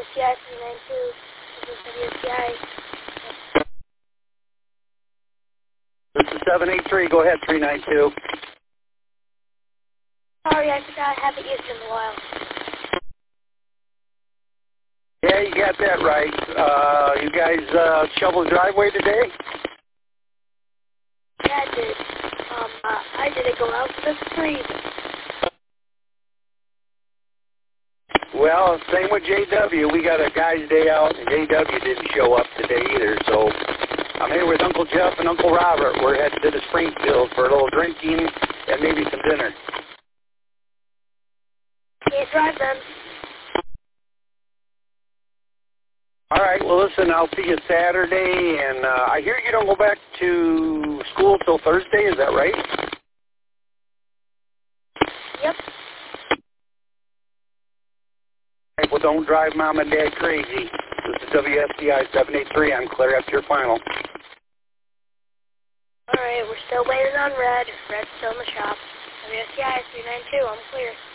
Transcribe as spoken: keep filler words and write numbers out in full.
C I three nine two. This is W S C I. This is seven eight three. Go ahead, three nine two. Sorry, I forgot I haven't used it in a while. Yeah, you got that right. Uh, you guys uh, shovel the driveway today? Yeah, I did. Um, uh, I didn't go out for the free. Well, same with J W. We got a guy's day out, and J W didn't show up today either. So I'm here with Uncle Jeff and Uncle Robert. We're headed to the Springfield for a little drinking and maybe some dinner. Can't drive them. All right, well, listen, I'll see you Saturday, and uh, I hear you don't go back to school till Thursday. Is that right? Yep. All right, well, don't drive Mom and Dad crazy. This is W S C I seven eight three. I'm clear after your final. Alright, we're still waiting on Red. Red's still in the shop. W S C I three nine two, I'm clear.